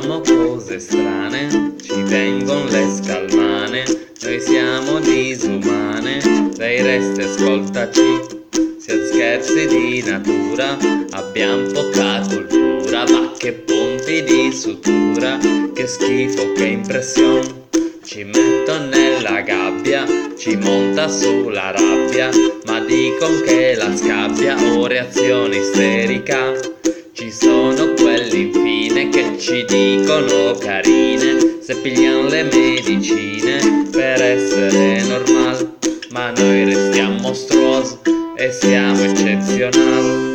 Diciamo cose strane, ci vengono le scalmane, noi siamo disumane, dai resti ascoltaci, siamo scherzi di natura, abbiamo poca cultura, ma che ponti di sutura, che schifo, che impressione. Ci metto nella gabbia, ci monta sulla rabbia, ma dicon che la scabbia o reazione isterica. Ci sono quelli infine che ci dicono carine, se pigliano le medicine per essere normal, ma noi restiamo mostruosi e siamo eccezionali.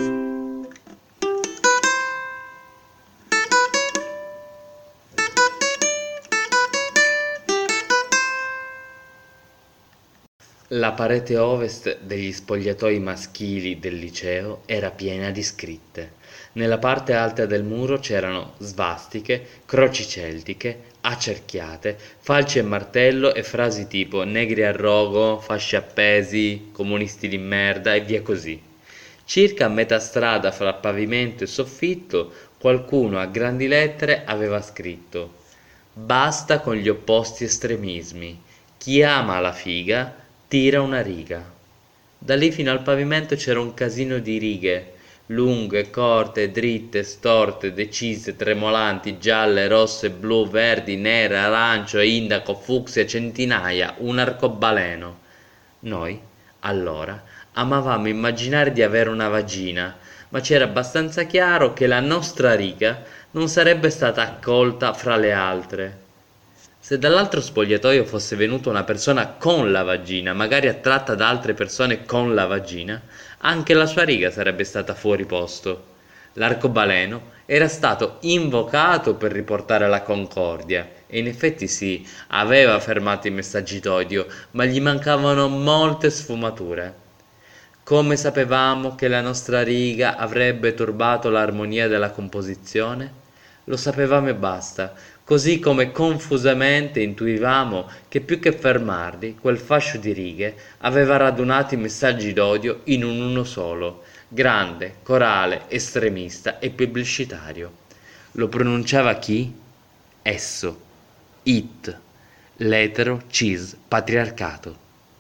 La parete ovest degli spogliatoi maschili del liceo era piena di scritte. Nella parte alta del muro c'erano svastiche, croci celtiche, accerchiate, falce e martello e frasi tipo negri a rogo, fasce appesi, comunisti di merda e via così. Circa a metà strada fra pavimento e soffitto, qualcuno a grandi lettere aveva scritto: basta con gli opposti estremismi. Chi ama la figa tira una riga. Da lì fino al pavimento c'era un casino di righe, lunghe, corte, dritte, storte, decise, tremolanti, gialle, rosse, blu, verdi, nere, arancio, indaco, fucsia, centinaia, un arcobaleno. Noi, allora, amavamo immaginare di avere una vagina, ma c'era abbastanza chiaro che la nostra riga non sarebbe stata accolta fra le altre. Se dall'altro spogliatoio fosse venuta una persona con la vagina, magari attratta da altre persone con la vagina, anche la sua riga sarebbe stata fuori posto. L'arcobaleno era stato invocato per riportare la concordia e in effetti sì, aveva fermato i messaggi d'odio, ma gli mancavano molte sfumature. Come sapevamo che la nostra riga avrebbe turbato l'armonia della composizione? Lo sapevamo e basta, così come confusamente intuivamo che più che fermarli, quel fascio di righe aveva radunato i messaggi d'odio in un uno solo, grande, corale, estremista e pubblicitario. Lo pronunciava chi? Esso, it, l'etero, cis, patriarcato.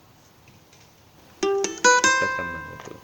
Aspetta un minuto.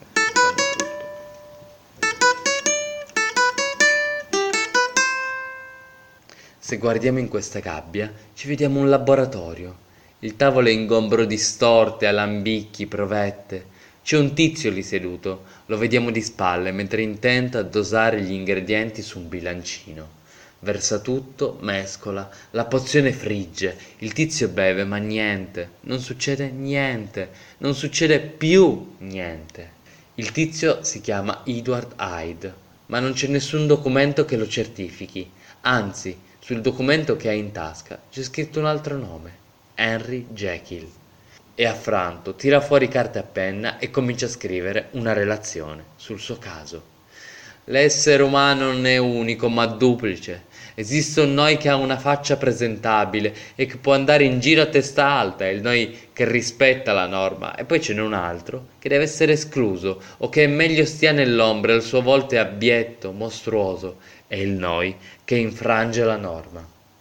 Se guardiamo in questa gabbia, ci vediamo un laboratorio. Il tavolo è ingombro di storte, alambicchi, provette. C'è un tizio lì seduto, lo vediamo di spalle mentre intenta a dosare gli ingredienti su un bilancino. Versa tutto, mescola, la pozione frigge, il tizio beve, ma niente, non succede niente, non succede più niente. Il tizio si chiama Edward Hyde, ma non c'è nessun documento che lo certifichi, anzi, sul documento che ha in tasca c'è scritto un altro nome, Henry Jekyll. È affranto, tira fuori carta e penna e comincia a scrivere una relazione sul suo caso. L'essere umano non è unico ma duplice. Esiste un noi che ha una faccia presentabile e che può andare in giro a testa alta, è il noi che rispetta la norma, e poi ce n'è un altro che deve essere escluso o che è meglio stia nell'ombra e il suo volto è abbietto, mostruoso, è il noi che infrange la norma.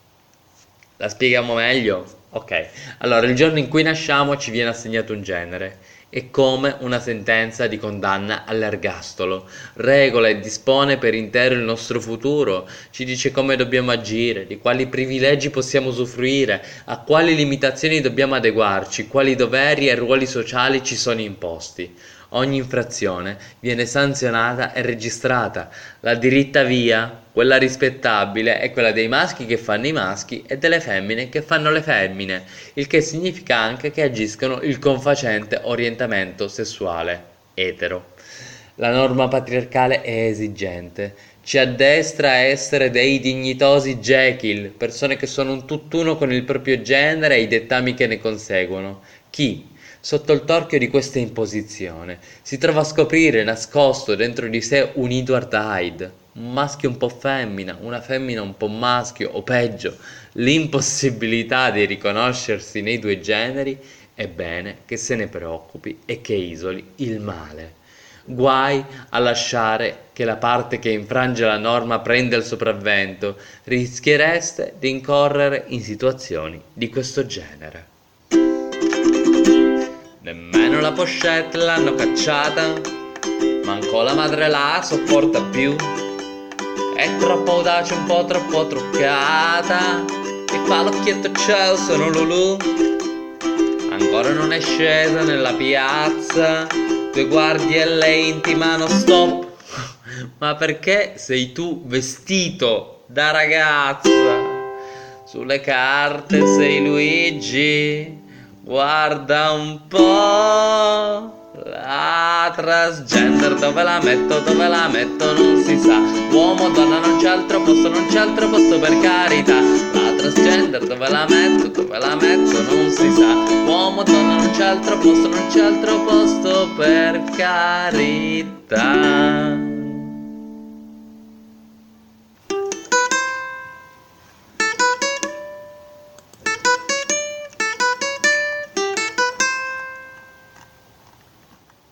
La spieghiamo meglio? Ok, allora il giorno in cui nasciamo ci viene assegnato un genere. È come una sentenza di condanna all'ergastolo. Regola e dispone per intero il nostro futuro, ci dice come dobbiamo agire, di quali privilegi possiamo usufruire, a quali limitazioni dobbiamo adeguarci, quali doveri e ruoli sociali ci sono imposti. Ogni infrazione viene sanzionata e registrata. La diritta via, quella rispettabile, è quella dei maschi che fanno i maschi e delle femmine che fanno le femmine, il che significa anche che agiscono il confacente orientamento sessuale etero. La norma patriarcale è esigente, ci addestra a essere dei dignitosi Jekyll, persone che sono un tutt'uno con il proprio genere e i dettami che ne conseguono. Chi, sotto il torchio di questa imposizione, si trova a scoprire nascosto dentro di sé un Edward Hyde, un maschio un po' femmina, una femmina un po' maschio, o peggio, l'impossibilità di riconoscersi nei due generi, è bene che se ne preoccupi e che isoli il male. Guai a lasciare che la parte che infrange la norma prenda il sopravvento, rischiereste di incorrere in situazioni di questo genere. Nemmeno la pochette l'hanno cacciata, manco la madre la sopporta più. È troppo audace, un po' troppo truccata, e fa l'occhietto ciao, sono Lulù. Ancora non è scesa nella piazza, due guardie e lei intimano stop. Ma perché sei tu vestito da ragazza? Sulle carte sei Luigi, guarda un po'. La transgender dove la metto non si sa. Uomo, donna, non c'è altro posto per carità. La transgender dove la metto non si sa. Uomo, donna, non c'è altro posto per carità.